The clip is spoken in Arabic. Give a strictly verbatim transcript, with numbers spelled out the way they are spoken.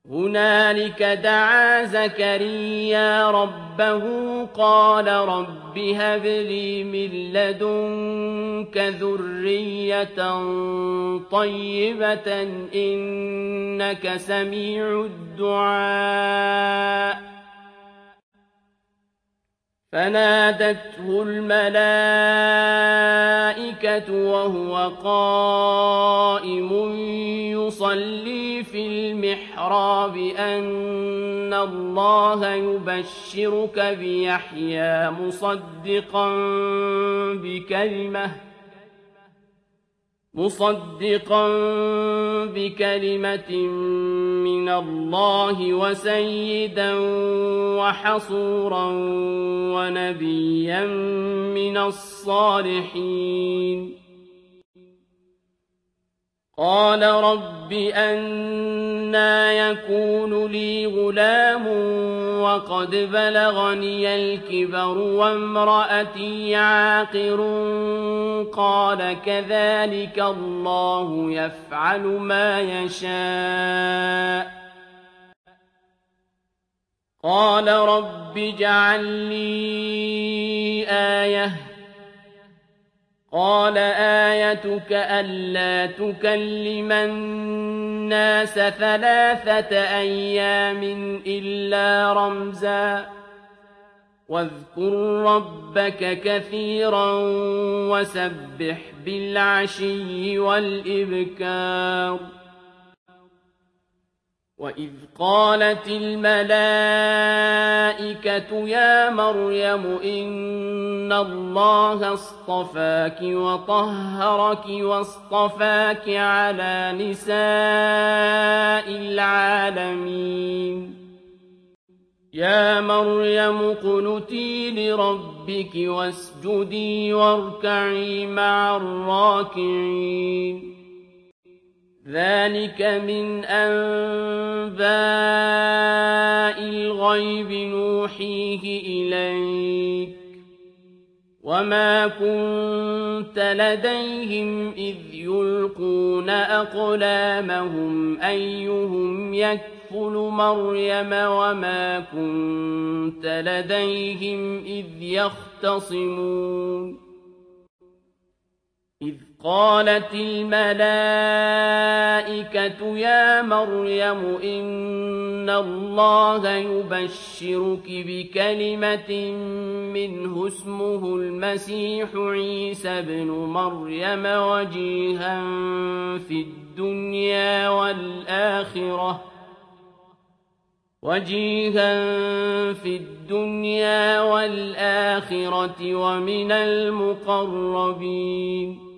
هنالك دعا زكريا ربه قال رب هب لي من لدنك ذرية طيبة إنك سميع الدعاء فنادته الملائكة وهو قائم يصلي في المحراب أن الله يبشرك بيحيى مصدقا بكلمة مصدقا بكلمة من الله وسيدا وحصورا ونبيا من الصالحين قال رب أنى يكون لي غلام وقد بلغني الكبر وامرأتي عاقر قال كذلك الله يفعل ما يشاء قال رب اجعل لي آية قال آيتك ألا تكلم الناس ثلاثة أيام إلا رمزا واذكر ربك كثيرا وسبح بالعشي والإبكار وإذ قالت الملائكة يا مريم إن الله اصطفاك وطهرك واصطفاك على نساء العالمين يا مريم اقنتي لربك واسجدي واركعي مع الراكعين ذلك من أنباء الغيب نوحيه إليك وما كنت لديهم إذ يلقون أقلامهم أيهم يكفل مريم وما كنت لديهم إذ يختصمون إذ قالت الملائكة يا مريم إن الله يبشرك بكلمة منه اسمه المسيح عيسى ابن مريم وجيها في الدنيا والآخرة وجيها في الدنيا والآخرة ومن المقربين